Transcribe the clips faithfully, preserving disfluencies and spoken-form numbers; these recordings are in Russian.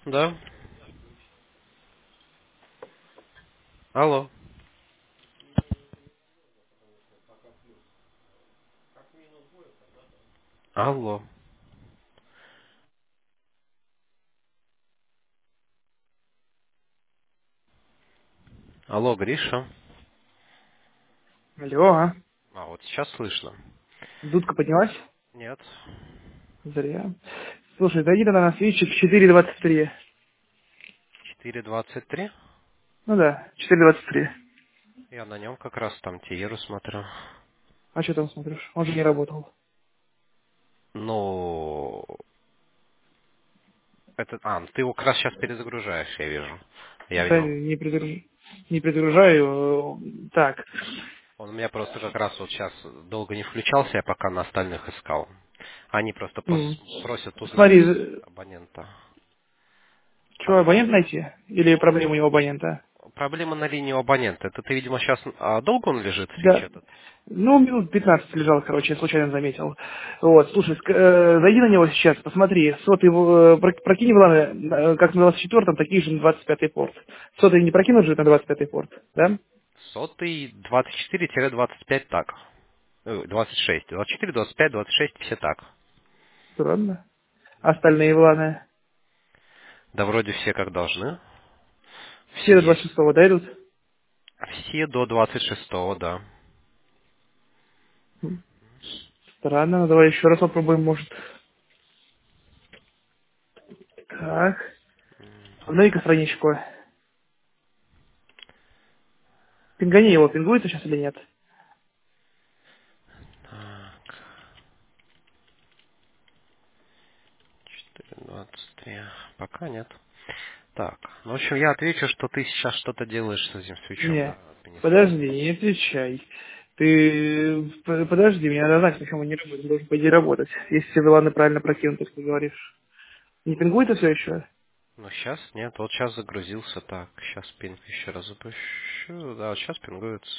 Да. Алло. Алло. Алло, Гриша. Алло, А, вот сейчас слышно. дудка поднялась? Нет. Зря. Слушай, зайди тогда на свитчик четыре двадцать три. четыре двадцать три. Ну да, четыре двадцать три. Я на нем как раз там Тиеру смотрю. А что там смотришь? Он же не работал. Ну, это... А, ты его как раз сейчас перезагружаешь, я вижу. Я Да, видел. не, предгруж- не предгружаю. э, Так. Он у меня просто как раз вот сейчас долго не включался, я пока на остальных искал. Они просто М. пос- просят узнать Смотри, абонента. что, А, абонент найти? Или проблема у него абонента? проблема на линии у абонента. Это ты, видимо, сейчас... А долго он лежит, свич Да. этот? Ну, минут пятнадцать лежал, короче, я случайно заметил. Вот, слушай, ск- э, зайди на него сейчас, посмотри. Сотый, э, про- прокинь была, э, как на двадцать четвёртом, такие же на двадцать пятый порт. Сотый не прокинут же на двадцать пятый порт, да? Сотый двадцать четыре двадцать пять так. Э, двадцать шесть. двадцать четыре, двадцать пять, двадцать шесть, все так. Странно. Остальные Вланы. Да вроде все как должны. Все Все до двадцать есть. шестого дойдут. Все до двадцать шестого, да. Хм. Странно, ну давай еще раз попробуем, может. Так. Обнови-ка страничку. Пингани его, пингуется сейчас или нет? Так, четыре двадцать три. Пока нет. Так, ну, в общем, я отвечу, что ты сейчас что-то делаешь с этим свечом, да, Не. администратор. Подожди, не отвечай. Ты п- подожди, мне надо знать, почему он не работает. Он должен, по идее, работать. Если все Вланы правильно прокинуты, как ты говоришь. Не пингуется все еще? Ну, сейчас нет, вот сейчас загрузился, так, сейчас пинг еще раз запущу, да, вот сейчас пингуется.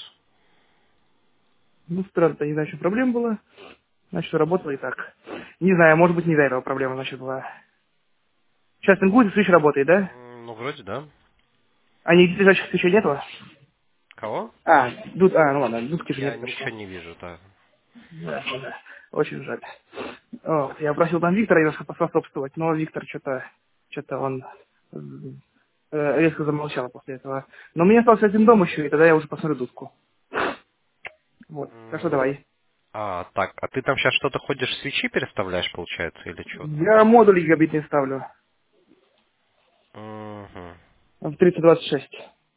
Ну, странно, не знаю, что проблема была. Значит, работала и так. Не знаю, может быть, не из-за этого проблема, значит, была. Сейчас пингуется, свич работает, да? М, Ну, вроде да. А нигде лежащих свечей нету? Кого? А, дуд, а, ну ладно, дудки же Я нет ничего точно. не вижу, да. Да, да. Очень жаль. О, я просил там Виктора немножко поспособствовать, но Виктор что-то, что-то он м, э, резко замолчал после этого. Но у меня остался один дом еще, и тогда я уже посмотрю дудку. Вот. Так что М, давай. А, так, а ты там сейчас что-то ходишь, свечи переставляешь, получается, или что там? Я модуль гигабитный ставлю Мгм. в тридцать двадцать шесть.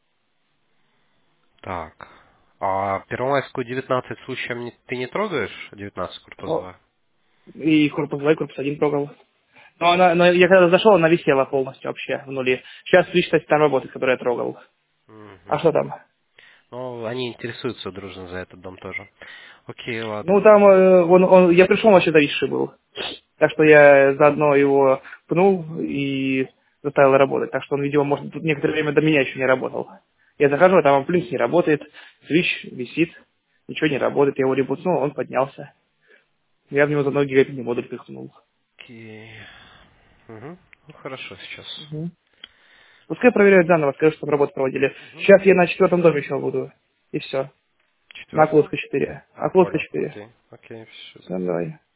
Так. А Первомайскую девятнадцать случаем не- ты не трогаешь? девятнадцать корпус О, два. и корпус два, и корпус один трогал. Но, она, но я когда зашел, она висела полностью вообще в нуле. Сейчас свич, кстати, там работает, который я трогал. А Мгм. что там? Ну, они интересуются дружно за этот дом тоже. Окей, Ну, ладно. там э, он, он, я пришел, он вообще зависший был. Так что я заодно его пнул и заставил работать. Так что он, видимо, может, тут некоторое время до меня еще не работал. Я захожу, а там он плюс не работает, свич висит, ничего не работает. Я его ребутнул, он поднялся. Я в него заодно гигабитный модуль пихнул. Окей. Мгм. Ну, хорошо сейчас. Мгм. Пускай проверяют заново, скажу, что там работу проводили. Мгм. Сейчас я на четвертом доме еще буду. И все. На Четвертом? Окловска четыре. А, Окловска понял. четыре. Окей. Окей, все, Все, давай.